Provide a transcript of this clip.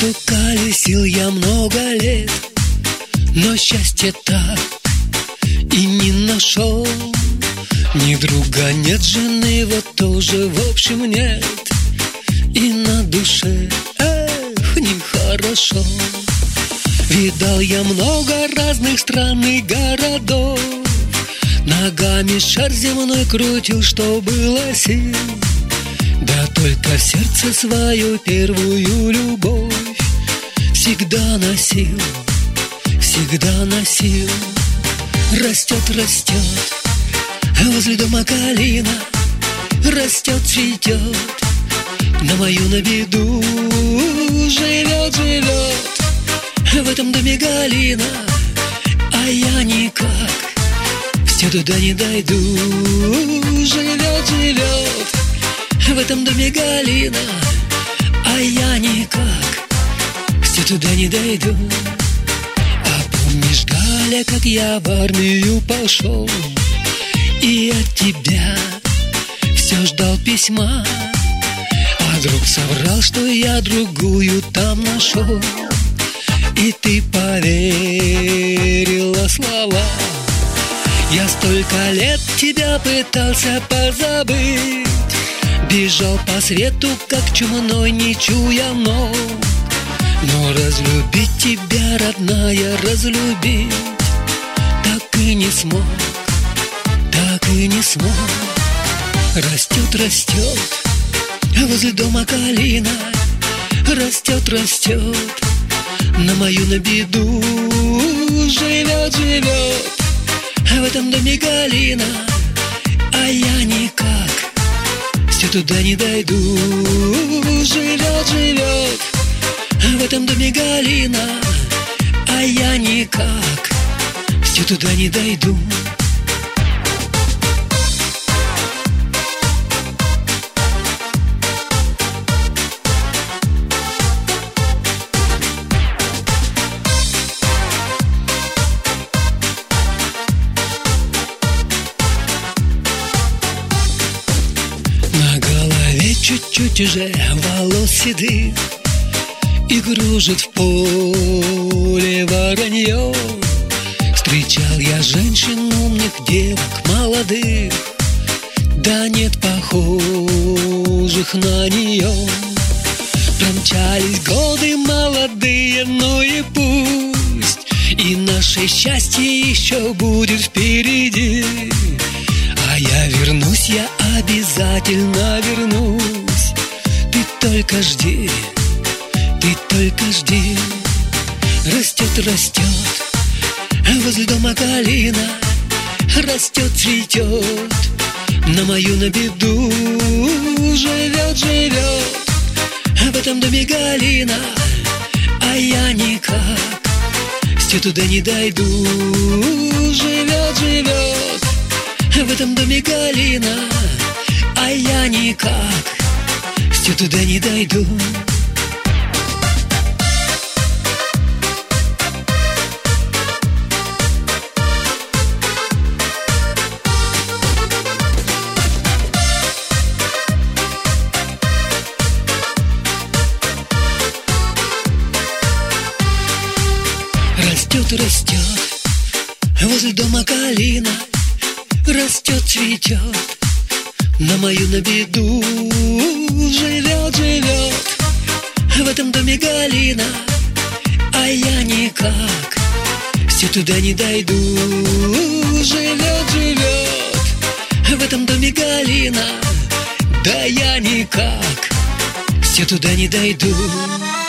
что колесил я много лет, но счастья так и не нашел. Ни друга нет, жены вот тоже в общем нет, и на душе, нехорошо. Видал я много разных стран и городов, ногами шар земной крутил, что было сил. Да только в сердце свою первую любовь всегда носил, всегда носил. Растет, растет возле дома калина, растет, цветет, на мою на беду живет, живет в этом доме галина, а я никак все туда не дойду. Живет, живет в этом доме галина, а я никак все туда не дойду. А помнишь, Галя, как я в армию пошел, и от тебя все ждал письма, а друг соврал, что я другую там нашел, и ты поверила слова. Я столько лет тебя пытался позабыть, бежал по свету, как чумной, не чуя ног. Но разлюбить тебя, родная, разлюбить так и не смог, так и не смог. Растет, растет возле дома калина, растет, растет, на мою на беду живет, живет в этом доме галина, а я никак все туда не дойду. Живет, живет в этом доме галина, а я никак все туда не дойду. Чуть-чуть уже волос седых, и кружит в поле воронье. Встречал я женщин умных, девок молодых, да нет похожих на нее. Промчались годы молодые, ну и пусть, и наше счастье еще будет впереди. А я вернусь, я обязательно вернусь. Ты только жди, ты только жди. Растет, растет возле дома калина, растет, цветет, на мою на беду живет, живет в этом доме галина, а я никак все туда не дойду. Живет, живет в этом доме галина, а я никак все туда не дойду. Растет, растет возле дома калина, растет, цветет, на мою на беду живет, живет в этом доме галина, а я никак все туда не дойду. Живет, живет в этом доме галина, да я никак все туда не дойду.